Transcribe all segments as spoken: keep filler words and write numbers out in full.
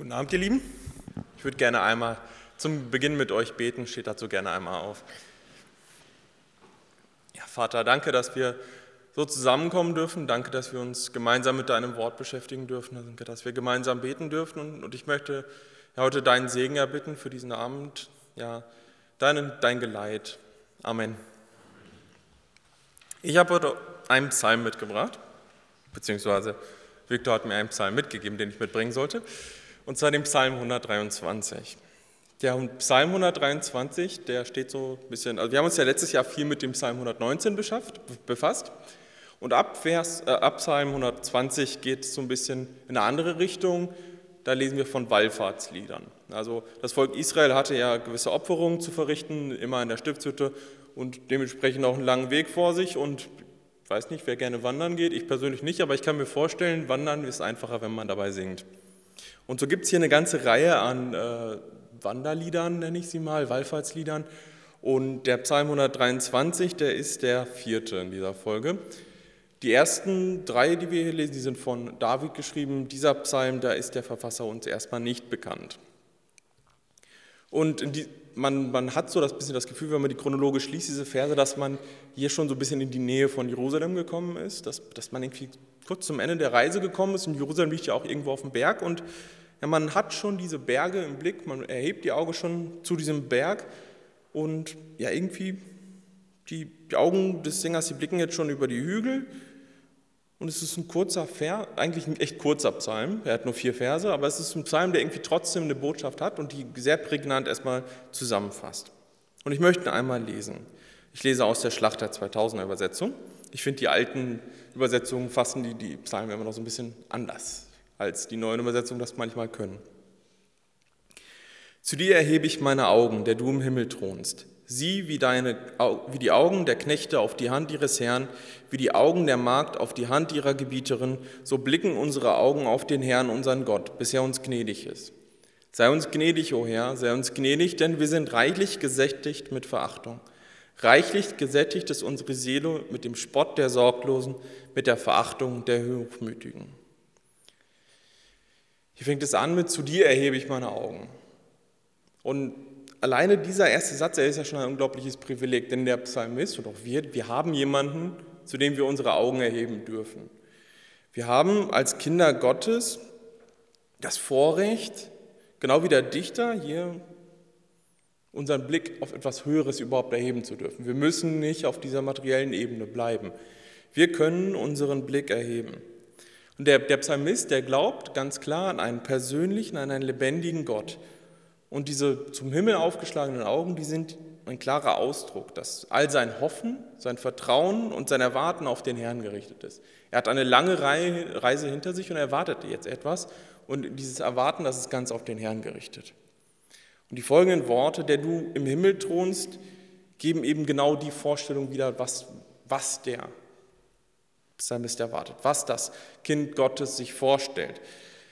Guten Abend, ihr Lieben. Ich würde gerne einmal zum Beginn mit euch beten, steht dazu gerne einmal auf. Ja, Vater, danke, dass wir so zusammenkommen dürfen. Danke, dass wir uns gemeinsam mit deinem Wort beschäftigen dürfen. Danke, dass wir gemeinsam beten dürfen. Und, und ich möchte ja, heute deinen Segen erbitten für diesen Abend, ja, dein, dein Geleit. Amen. Ich habe heute einen Psalm mitgebracht, beziehungsweise Viktor hat mir einen Psalm mitgegeben, den ich mitbringen sollte. Und zwar den Psalm hundertdreiundzwanzig. Der Psalm hundertdreiundzwanzig, der steht so ein bisschen, also wir haben uns ja letztes Jahr viel mit dem Psalm hundertneunzehn befasst und ab, Vers, äh, ab Psalm hundertzwanzig geht es so ein bisschen in eine andere Richtung, da lesen wir von Wallfahrtsliedern. Also das Volk Israel hatte ja gewisse Opferungen zu verrichten, immer in der Stiftshütte und dementsprechend auch einen langen Weg vor sich und ich weiß nicht, wer gerne wandern geht, ich persönlich nicht, aber ich kann mir vorstellen, wandern ist einfacher, wenn man dabei singt. Und so gibt es hier eine ganze Reihe an äh, Wanderliedern, nenne ich sie mal, Wallfahrtsliedern. Und der Psalm hundertdreiundzwanzig, der ist der vierte in dieser Folge. Die ersten drei, die wir hier lesen, die sind von David geschrieben. Dieser Psalm, da ist der Verfasser uns erstmal nicht bekannt. Und die, man, man hat so das bisschen das Gefühl, wenn man die chronologisch liest, diese Verse, dass man hier schon so ein bisschen in die Nähe von Jerusalem gekommen ist, dass, dass man irgendwie kurz zum Ende der Reise gekommen ist. Und Jerusalem liegt ja auch irgendwo auf dem Berg und ja, man hat schon diese Berge im Blick, man erhebt die Augen schon zu diesem Berg und ja, irgendwie die, die Augen des Sängers, die blicken jetzt schon über die Hügel und es ist ein kurzer Vers, eigentlich ein echt kurzer Psalm, er hat nur vier Verse, aber es ist ein Psalm, der irgendwie trotzdem eine Botschaft hat und die sehr prägnant erstmal zusammenfasst. Und ich möchte einmal lesen. Ich lese aus der Schlachter zweitausender Übersetzung. Ich finde, die alten Übersetzungen fassen die, die Psalmen immer noch so ein bisschen anders, als die neuen Übersetzungen das manchmal können. Zu dir erhebe ich meine Augen, der du im Himmel thronst. Sieh, wie, deine, wie die Augen der Knechte auf die Hand ihres Herrn, wie die Augen der Magd auf die Hand ihrer Gebieterin, so blicken unsere Augen auf den Herrn, unseren Gott, bis er uns gnädig ist. Sei uns gnädig, o Herr, sei uns gnädig, denn wir sind reichlich gesättigt mit Verachtung. Reichlich gesättigt ist unsere Seele mit dem Spott der Sorglosen, mit der Verachtung der Hochmütigen. Hier fängt es an mit, zu dir erhebe ich meine Augen. Und alleine dieser erste Satz, er ist ja schon ein unglaubliches Privileg, denn der Psalmist und auch wir, wir haben jemanden, zu dem wir unsere Augen erheben dürfen. Wir haben als Kinder Gottes das Vorrecht, genau wie der Dichter hier, unseren Blick auf etwas Höheres überhaupt erheben zu dürfen. Wir müssen nicht auf dieser materiellen Ebene bleiben. Wir können unseren Blick erheben. Und der, der Psalmist, der glaubt ganz klar an einen persönlichen, an einen lebendigen Gott. Und diese zum Himmel aufgeschlagenen Augen, die sind ein klarer Ausdruck, dass all sein Hoffen, sein Vertrauen und sein Erwarten auf den Herrn gerichtet ist. Er hat eine lange Reise hinter sich und erwartet jetzt etwas. Und dieses Erwarten, das ist ganz auf den Herrn gerichtet. Und die folgenden Worte, der du im Himmel thronst, geben eben genau die Vorstellung wieder, was, was der Psalmist erwartet, was das Kind Gottes sich vorstellt.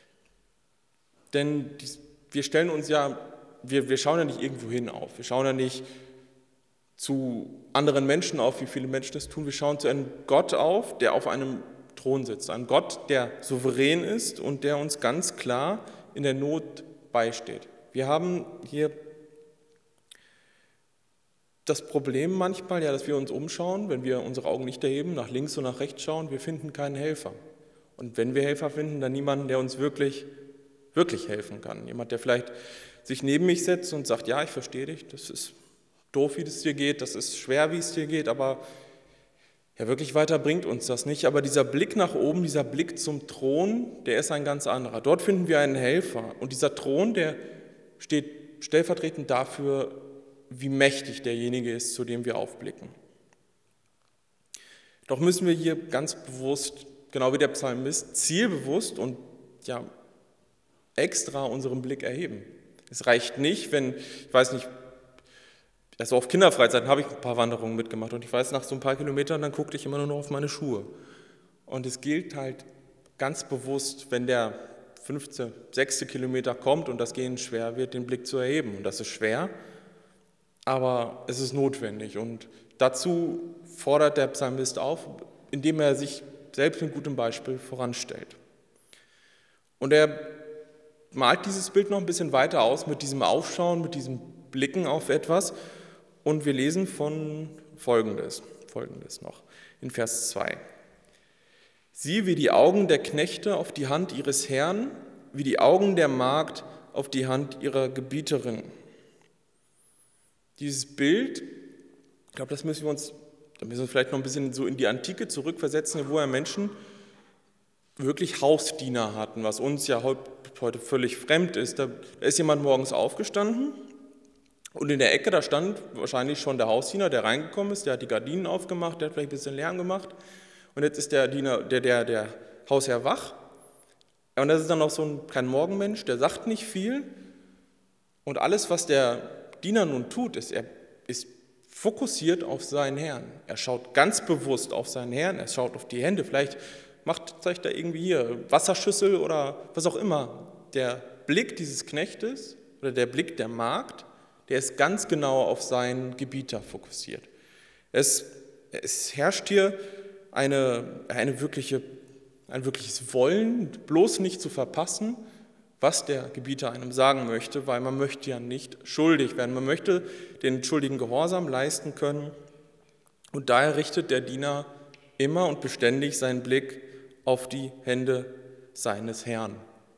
Denn wir stellen uns ja, wir, wir schauen ja nicht irgendwo hin auf, wir schauen ja nicht zu anderen Menschen auf, wie viele Menschen das tun, wir schauen zu einem Gott auf, der auf einem Thron sitzt, ein Gott, der souverän ist und der uns ganz klar in der Not beisteht. Wir haben hier das Problem manchmal, ja, dass wir uns umschauen, wenn wir unsere Augen nicht erheben, nach links und nach rechts schauen, wir finden keinen Helfer. Und wenn wir Helfer finden, dann niemanden, der uns wirklich, wirklich helfen kann. Jemand, der vielleicht sich neben mich setzt und sagt, ja, ich verstehe dich, das ist doof, wie es dir geht, das ist schwer, wie es dir geht, aber ja, wirklich weiter bringt uns das nicht. Aber dieser Blick nach oben, dieser Blick zum Thron, der ist ein ganz anderer. Dort finden wir einen Helfer. Und dieser Thron, der steht stellvertretend dafür, wie mächtig derjenige ist, zu dem wir aufblicken. Doch müssen wir hier ganz bewusst, genau wie der Psalmist, zielbewusst und ja, extra unseren Blick erheben. Es reicht nicht, wenn, ich weiß nicht, also auf Kinderfreizeiten habe ich ein paar Wanderungen mitgemacht und ich weiß, nach so ein paar Kilometern, dann guckte ich immer nur noch auf meine Schuhe. Und es gilt halt ganz bewusst, wenn der fünfte, sechste Kilometer kommt und das Gehen schwer wird, den Blick zu erheben. Und das ist schwer, aber es ist notwendig. Und dazu fordert der Psalmist auf, indem er sich selbst mit gutem Beispiel voranstellt. Und er malt dieses Bild noch ein bisschen weiter aus mit diesem Aufschauen, mit diesem Blicken auf etwas. Und wir lesen von Folgendes, Folgendes noch in Vers zwei. Sieh, wie die Augen der Knechte auf die Hand ihres Herrn, wie die Augen der Magd auf die Hand ihrer Gebieterin. Dieses Bild, ich glaube, das müssen wir uns, da müssen wir uns vielleicht noch ein bisschen so in die Antike zurückversetzen, wo ja Menschen wirklich Hausdiener hatten, was uns ja heute völlig fremd ist. Da ist jemand morgens aufgestanden und in der Ecke, da stand wahrscheinlich schon der Hausdiener, der reingekommen ist, der hat die Gardinen aufgemacht, der hat vielleicht ein bisschen Lärm gemacht und jetzt ist der Diener, der, der, der Hausherr wach und das ist dann noch so ein kein Morgenmensch, der sagt nicht viel und alles, was der Diener nun tut, ist, er ist fokussiert auf seinen Herrn. Er schaut ganz bewusst auf seinen Herrn, er schaut auf die Hände, vielleicht macht, zeigt er irgendwie hier Wasserschüssel oder was auch immer. Der Blick dieses Knechtes oder der Blick der Magd, der ist ganz genau auf seinen Gebieter fokussiert. Es, es herrscht hier eine, eine wirkliche, ein wirkliches Wollen, bloß nicht zu verpassen, was der Gebieter einem sagen möchte, weil man möchte ja nicht schuldig werden. Man möchte den schuldigen Gehorsam leisten können und daher richtet der Diener immer und beständig seinen Blick auf die Hände seines Herrn.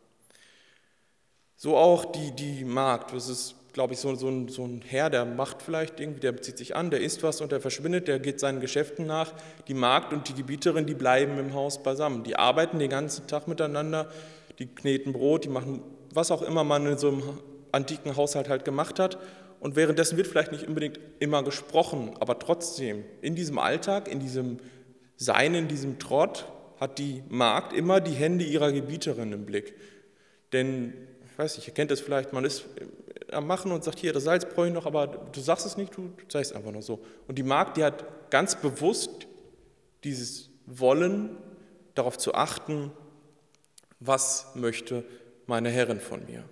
So auch die, die Magd, das ist, glaube ich, so, so, ein, so ein Herr, der macht vielleicht irgendwie, der zieht sich an, der isst was und der verschwindet, der geht seinen Geschäften nach. Die Magd und die Gebieterin, die bleiben im Haus beisammen. Die arbeiten den ganzen Tag miteinander, die kneten Brot, die machen was auch immer man in so einem antiken Haushalt halt gemacht hat. Und währenddessen wird vielleicht nicht unbedingt immer gesprochen, aber trotzdem, in diesem Alltag, in diesem Sein, in diesem Trott, hat die Magd immer die Hände ihrer Gebieterin im Blick. Denn, ich weiß nicht, ihr kennt das vielleicht, man ist am Machen und sagt, hier, das Salz brauche ich noch, aber du sagst es nicht, du zeigst es einfach nur so. Und die Magd, die hat ganz bewusst dieses Wollen, darauf zu achten, was möchte meine Herrin von mir.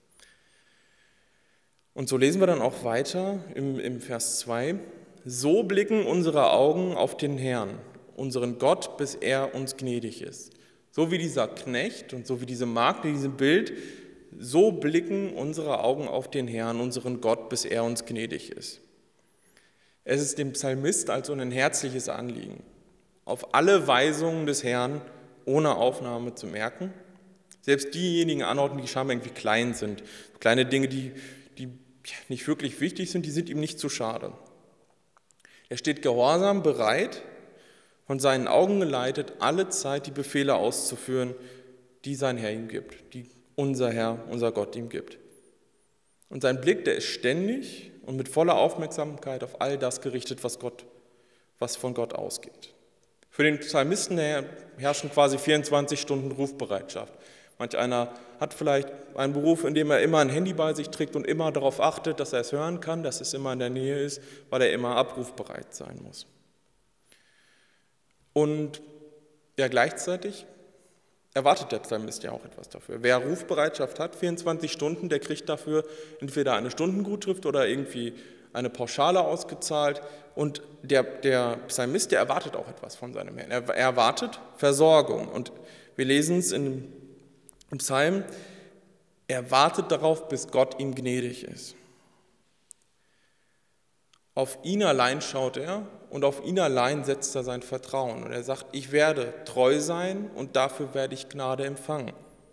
Und so lesen wir dann auch weiter im, im Vers zwei. So blicken unsere Augen auf den Herrn, unseren Gott, bis er uns gnädig ist. So wie dieser Knecht und so wie diese Magd in diesem Bild, so blicken unsere Augen auf den Herrn, unseren Gott, bis er uns gnädig ist. Es ist dem Psalmist also ein herzliches Anliegen, auf alle Weisungen des Herrn ohne Aufnahme zu merken. Selbst diejenigen Anordnungen, die scheinbar irgendwie klein sind, kleine Dinge, die, die nicht wirklich wichtig sind, die sind ihm nicht zu schade. Er steht gehorsam bereit, von seinen Augen geleitet, alle Zeit die Befehle auszuführen, die sein Herr ihm gibt, die unser Herr, unser Gott ihm gibt. Und sein Blick, der ist ständig und mit voller Aufmerksamkeit auf all das gerichtet, was Gott, was von Gott ausgeht. Für den Psalmisten herrschen quasi vierundzwanzig Stunden Rufbereitschaft. Manch einer hat vielleicht einen Beruf, in dem er immer ein Handy bei sich trägt und immer darauf achtet, dass er es hören kann, dass es immer in der Nähe ist, weil er immer abrufbereit sein muss. Und ja, gleichzeitig erwartet der Psalmist ja auch etwas dafür. Wer Rufbereitschaft hat, vierundzwanzig Stunden, der kriegt dafür entweder eine Stundengutschrift oder irgendwie eine Pauschale ausgezahlt. Und der, der Psalmist, der erwartet auch etwas von seinem Herrn. Er, er erwartet Versorgung. Und wir lesen es in, im Psalm, er wartet darauf, bis Gott ihm gnädig ist. Auf ihn allein schaut er und auf ihn allein setzt er sein Vertrauen. Und er sagt, ich werde treu sein und dafür werde ich Gnade empfangen.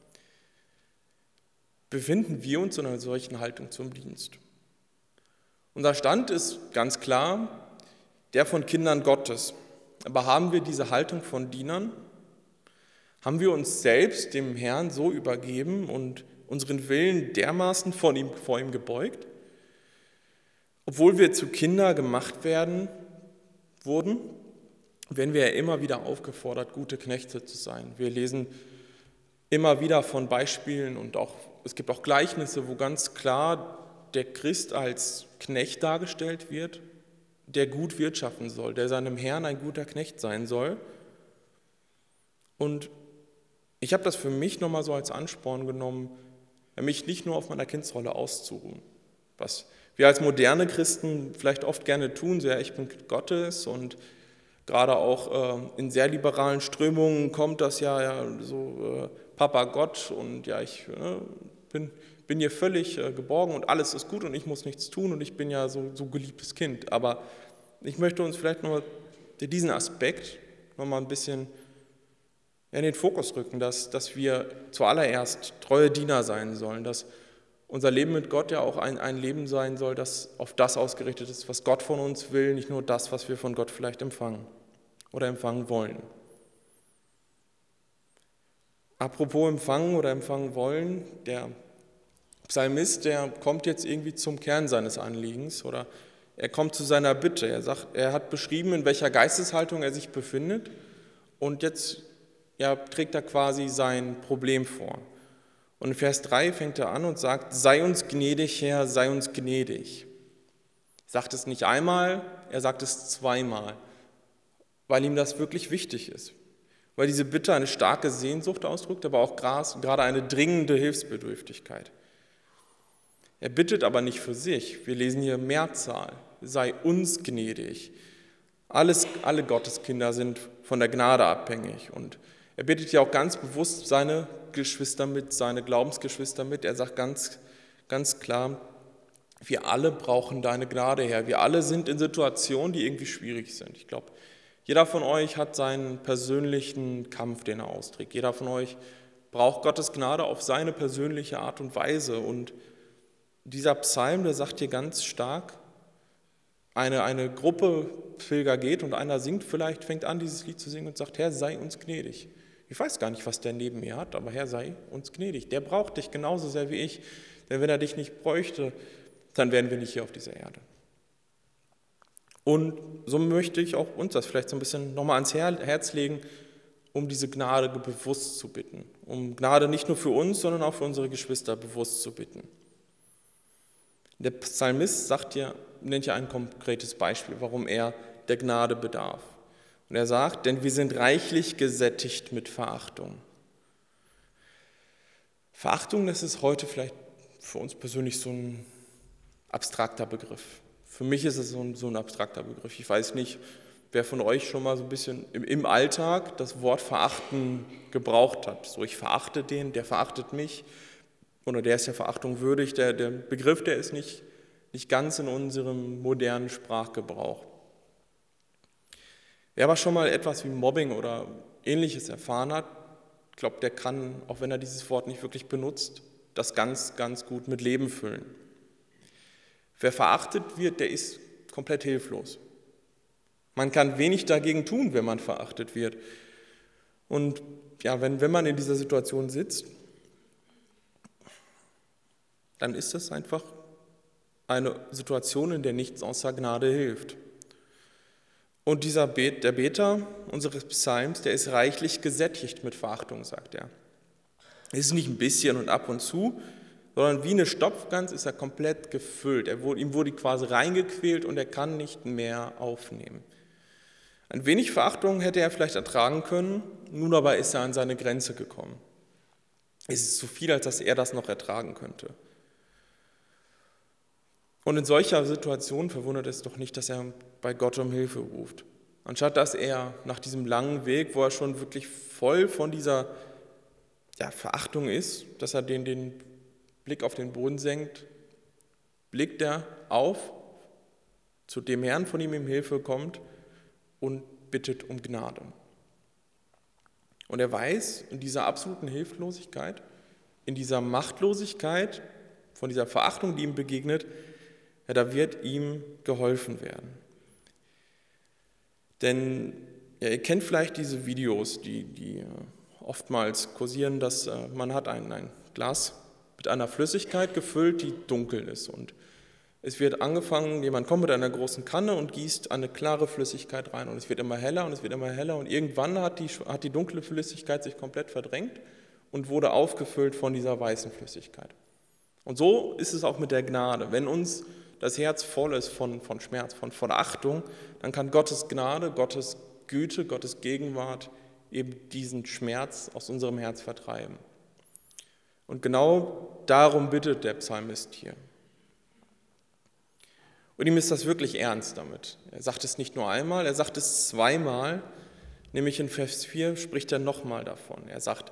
Befinden wir uns in einer solchen Haltung zum Dienst? Unser Stand ist ganz klar der von Kindern Gottes. Aber haben wir diese Haltung von Dienern? Haben wir uns selbst dem Herrn so übergeben und unseren Willen dermaßen von ihm, vor ihm gebeugt? Obwohl wir zu Kinder gemacht werden, wurden, werden wir ja immer wieder aufgefordert, gute Knechte zu sein. Wir lesen immer wieder von Beispielen und auch, es gibt auch Gleichnisse, wo ganz klar der Christ als Knecht dargestellt wird, der gut wirtschaften soll, der seinem Herrn ein guter Knecht sein soll. Und ich habe das für mich nochmal so als Ansporn genommen, mich nicht nur auf meiner Kindsrolle auszuruhen, was wir als moderne Christen vielleicht oft gerne tun, so ja, ich bin Gottes und gerade auch äh, in sehr liberalen Strömungen kommt das ja, ja so äh, Papa Gott und ja, ich, äh, bin, bin hier völlig äh, geborgen und alles ist gut und ich muss nichts tun und ich bin ja so, so geliebtes Kind. Aber ich möchte uns vielleicht nochmal diesen Aspekt nochmal ein bisschen in den Fokus rücken, dass, dass wir zuallererst treue Diener sein sollen, dass unser Leben mit Gott ja auch ein, ein Leben sein soll, das auf das ausgerichtet ist, was Gott von uns will, nicht nur das, was wir von Gott vielleicht empfangen oder empfangen wollen. Apropos empfangen oder empfangen wollen, der Psalmist, der kommt jetzt irgendwie zum Kern seines Anliegens oder er kommt zu seiner Bitte. Er sagt, er hat beschrieben, in welcher Geisteshaltung er sich befindet und jetzt ja, trägt er quasi sein Problem vor. Und in Vers drei fängt er an und sagt, sei uns gnädig, Herr, sei uns gnädig. Er sagt es nicht einmal, er sagt es zweimal, weil ihm das wirklich wichtig ist. Weil diese Bitte eine starke Sehnsucht ausdrückt, aber auch gerade eine dringende Hilfsbedürftigkeit. Er bittet aber nicht für sich. Wir lesen hier Mehrzahl, sei uns gnädig. Alles, alle Gotteskinder sind von der Gnade abhängig und er bittet ja auch ganz bewusst seine Geschwister mit, seine Glaubensgeschwister mit. Er sagt ganz, ganz klar, wir alle brauchen deine Gnade, Herr. Wir alle sind in Situationen, die irgendwie schwierig sind. Ich glaube, jeder von euch hat seinen persönlichen Kampf, den er austrägt. Jeder von euch braucht Gottes Gnade auf seine persönliche Art und Weise. Und dieser Psalm, der sagt hier ganz stark, eine, eine Gruppe Pilger geht und einer singt vielleicht, fängt an, dieses Lied zu singen und sagt, Herr, sei uns gnädig. Ich weiß gar nicht, was der neben mir hat, aber Herr, sei uns gnädig. Der braucht dich genauso sehr wie ich, denn wenn er dich nicht bräuchte, dann wären wir nicht hier auf dieser Erde. Und so möchte ich auch uns das vielleicht so ein bisschen nochmal ans Herz legen, um diese Gnade bewusst zu bitten. Um Gnade nicht nur für uns, sondern auch für unsere Geschwister bewusst zu bitten. Der Psalmist sagt hier, nennt ja ein konkretes Beispiel, warum er der Gnade bedarf. Und er sagt, denn wir sind reichlich gesättigt mit Verachtung. Verachtung, das ist heute vielleicht für uns persönlich so ein abstrakter Begriff. Für mich ist es so ein, so ein abstrakter Begriff. Ich weiß nicht, wer von euch schon mal so ein bisschen im, im Alltag das Wort verachten gebraucht hat. So, ich verachte den, der verachtet mich oder der ist der Verachtung würdig. Der, der Begriff, der ist nicht, nicht ganz in unserem modernen Sprachgebrauch. Wer aber schon mal etwas wie Mobbing oder Ähnliches erfahren hat, glaubt, der kann, auch wenn er dieses Wort nicht wirklich benutzt, das ganz, ganz gut mit Leben füllen. Wer verachtet wird, der ist komplett hilflos. Man kann wenig dagegen tun, wenn man verachtet wird. Und ja, wenn, wenn man in dieser Situation sitzt, dann ist das einfach eine Situation, in der nichts außer Gnade hilft. Und dieser Bet, der Beter unseres Psalms, der ist reichlich gesättigt mit Verachtung, sagt er. Es ist nicht ein bisschen und ab und zu, sondern wie eine Stopfgans ist er komplett gefüllt. Er wurde, ihm wurde quasi reingequält und er kann nicht mehr aufnehmen. Ein wenig Verachtung hätte er vielleicht ertragen können, nun aber ist er an seine Grenze gekommen. Es ist zu viel, als dass er das noch ertragen könnte. Und in solcher Situation verwundert es doch nicht, dass er bei Gott um Hilfe ruft. Anstatt dass er nach diesem langen Weg, wo er schon wirklich voll von dieser ja, Verachtung ist, dass er den, den Blick auf den Boden senkt, blickt er auf zu dem Herrn, von ihm ihm Hilfe kommt und bittet um Gnade. Und er weiß, in dieser absoluten Hilflosigkeit, in dieser Machtlosigkeit, von dieser Verachtung, die ihm begegnet, ja, da wird ihm geholfen werden. Denn ja, ihr kennt vielleicht diese Videos, die, die oftmals kursieren, dass äh, man hat ein, ein Glas mit einer Flüssigkeit gefüllt, die dunkel ist. Und es wird angefangen, jemand kommt mit einer großen Kanne und gießt eine klare Flüssigkeit rein. Und es wird immer heller und es wird immer heller. Und irgendwann hat die, hat die dunkle Flüssigkeit sich komplett verdrängt und wurde aufgefüllt von dieser weißen Flüssigkeit. Und so ist es auch mit der Gnade. Wenn uns das Herz voll ist von, von Schmerz, von Verachtung, dann kann Gottes Gnade, Gottes Güte, Gottes Gegenwart eben diesen Schmerz aus unserem Herz vertreiben. Und genau darum bittet der Psalmist hier. Und ihm ist das wirklich ernst damit. Er sagt es nicht nur einmal, er sagt es zweimal, nämlich in Vers vier spricht er nochmal davon. Er sagt,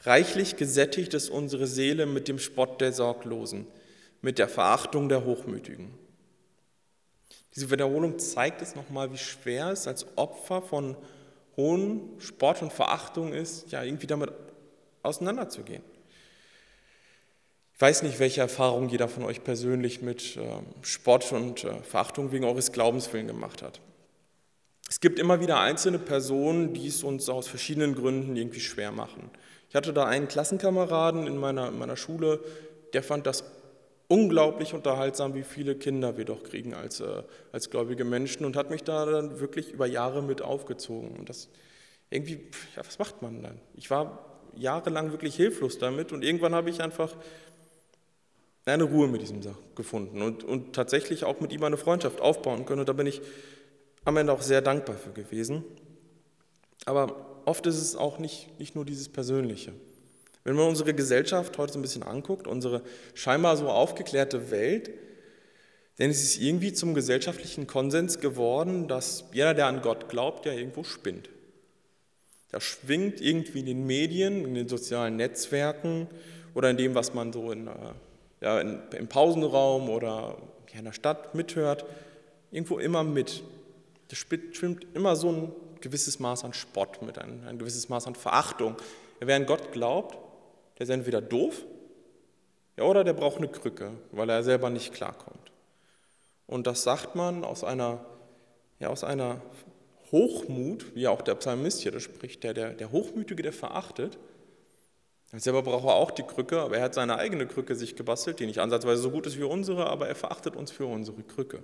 Reichlich gesättigt ist unsere Seele mit dem Spott der Sorglosen, mit der Verachtung der Hochmütigen. Diese Wiederholung zeigt es nochmal, wie schwer es als Opfer von Hohn, Spott und Verachtung ist, ja irgendwie damit auseinanderzugehen. Ich weiß nicht, welche Erfahrung jeder von euch persönlich mit äh, Spott und äh, Verachtung wegen eures Glaubenswillen gemacht hat. Es gibt immer wieder einzelne Personen, die es uns aus verschiedenen Gründen irgendwie schwer machen. Ich hatte da einen Klassenkameraden in meiner, in meiner Schule, der fand das unglaublich unterhaltsam, wie viele Kinder wir doch kriegen als, äh, als gläubige Menschen und hat mich da dann wirklich über Jahre mit aufgezogen. Und das irgendwie, ja, was macht man dann? Ich war jahrelang wirklich hilflos damit und irgendwann habe ich einfach eine Ruhe mit diesem Sach gefunden und, und tatsächlich auch mit ihm eine Freundschaft aufbauen können. Und da bin ich am Ende auch sehr dankbar für gewesen. Aber oft ist es auch nicht, nicht nur dieses Persönliche. Wenn man unsere Gesellschaft heute so ein bisschen anguckt, unsere scheinbar so aufgeklärte Welt, dann ist es irgendwie zum gesellschaftlichen Konsens geworden, dass jeder, der an Gott glaubt, ja irgendwo spinnt. Da schwingt irgendwie in den Medien, in den sozialen Netzwerken oder in dem, was man so in, ja, in, im Pausenraum oder ja, in der Stadt mithört, irgendwo immer mit. Da schwimmt immer so ein gewisses Maß an Spott mit, ein, ein gewisses Maß an Verachtung. Wer an Gott glaubt, der ist entweder doof, ja, oder der braucht eine Krücke, weil er selber nicht klarkommt. Und das sagt man aus einer, ja, aus einer Hochmut, wie auch der Psalmist hier spricht, der, der, der Hochmütige, der verachtet. Er selber braucht er auch die Krücke, aber er hat seine eigene Krücke sich gebastelt, die nicht ansatzweise so gut ist wie unsere, aber er verachtet uns für unsere Krücke.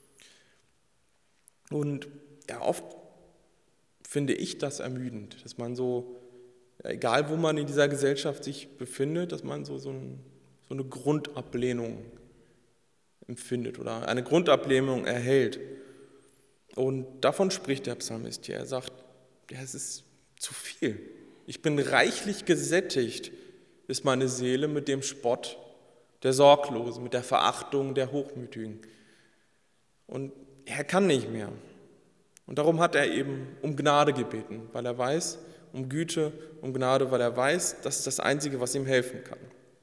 Und ja, oft finde ich das ermüdend, dass man so, ja, egal wo man in dieser Gesellschaft sich befindet, dass man so, so, ein, so eine Grundablehnung empfindet oder eine Grundablehnung erhält. Und davon spricht der Psalmist hier. Er sagt, ja, es ist zu viel. Ich bin reichlich gesättigt, ist meine Seele mit dem Spott der Sorglosen, mit der Verachtung der Hochmütigen. Und er kann nicht mehr. Und darum hat er eben um Gnade gebeten, weil er weiß, um Güte, um Gnade, weil er weiß, das ist das Einzige, was ihm helfen kann.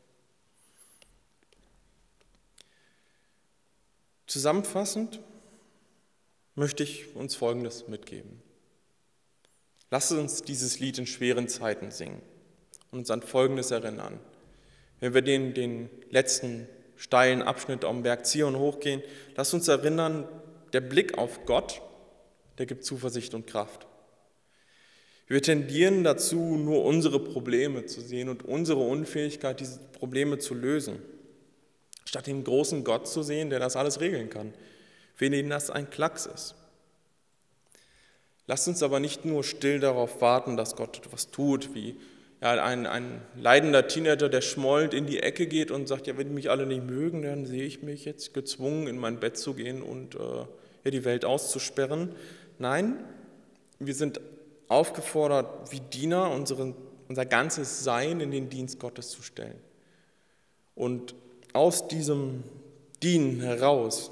Zusammenfassend möchte ich uns Folgendes mitgeben. Lasst uns dieses Lied in schweren Zeiten singen und uns an Folgendes erinnern. Wenn wir den, den letzten steilen Abschnitt am Berg Zion hochgehen, lasst uns erinnern, der Blick auf Gott, der gibt Zuversicht und Kraft. Wir tendieren dazu, nur unsere Probleme zu sehen und unsere Unfähigkeit, diese Probleme zu lösen, statt den großen Gott zu sehen, der das alles regeln kann, für den das ein Klacks ist. Lasst uns aber nicht nur still darauf warten, dass Gott etwas tut, wie ja, ein, ein leidender Teenager, der schmollend in die Ecke geht und sagt, ja, wenn die mich alle nicht mögen, dann sehe ich mich jetzt gezwungen, in mein Bett zu gehen und äh, ja, die Welt auszusperren. Nein, wir sind aufgefordert, wie Diener unseren, unser ganzes Sein in den Dienst Gottes zu stellen. Und aus diesem Dienen heraus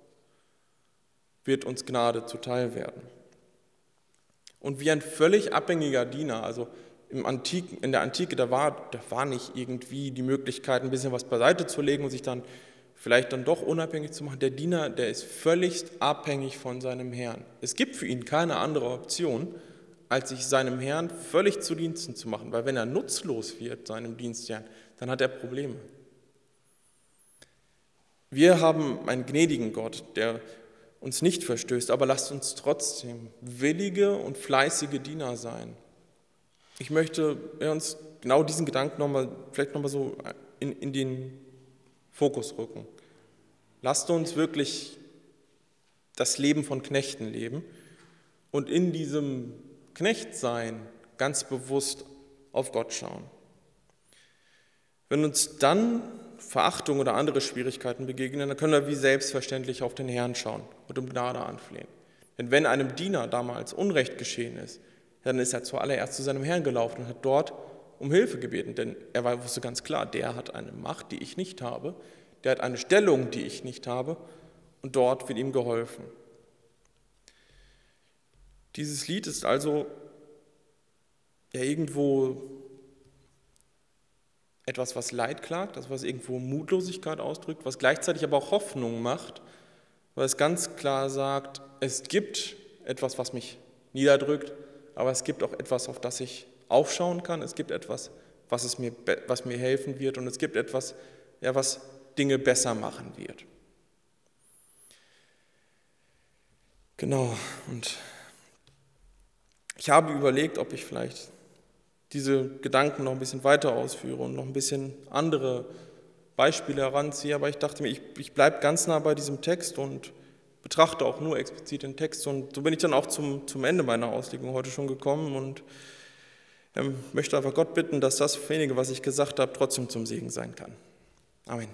wird uns Gnade zuteil werden. Und wie ein völlig abhängiger Diener, also im Antiken, in der Antike, da war, da war nicht irgendwie die Möglichkeit, ein bisschen was beiseite zu legen und sich dann vielleicht dann doch unabhängig zu machen. Der Diener, der ist völlig abhängig von seinem Herrn. Es gibt für ihn keine andere Option, als sich seinem Herrn völlig zu Diensten zu machen, weil wenn er nutzlos wird, seinem Dienstherrn, dann hat er Probleme. Wir haben einen gnädigen Gott, der uns nicht verstößt, aber lasst uns trotzdem willige und fleißige Diener sein. Ich möchte uns genau diesen Gedanken nochmal, vielleicht nochmal so in, in den Fokus rücken. Lasst uns wirklich das Leben von Knechten leben und in diesem Knechtsein ganz bewusst auf Gott schauen. Wenn uns dann Verachtung oder andere Schwierigkeiten begegnen, dann können wir wie selbstverständlich auf den Herrn schauen und um Gnade anflehen. Denn wenn einem Diener damals Unrecht geschehen ist, dann ist er zuallererst zu seinem Herrn gelaufen und hat dort um Hilfe gebeten. Denn er wusste ganz klar, der hat eine Macht, die ich nicht habe, der hat eine Stellung, die ich nicht habe, und dort wird ihm geholfen. Dieses Lied ist also ja irgendwo etwas, was Leid klagt, das was irgendwo Mutlosigkeit ausdrückt, was gleichzeitig aber auch Hoffnung macht, weil es ganz klar sagt, es gibt etwas, was mich niederdrückt, aber es gibt auch etwas, auf das ich aufschauen kann, es gibt etwas, was, es mir, was mir helfen wird und es gibt etwas, ja, was Dinge besser machen wird. Genau, und ich habe überlegt, ob ich vielleicht diese Gedanken noch ein bisschen weiter ausführe und noch ein bisschen andere Beispiele heranziehe, aber ich dachte mir, ich, ich bleibe ganz nah bei diesem Text und betrachte auch nur explizit den Text und so bin ich dann auch zum, zum Ende meiner Auslegung heute schon gekommen und ähm, möchte einfach Gott bitten, dass das wenige, was ich gesagt habe, trotzdem zum Segen sein kann. Amen.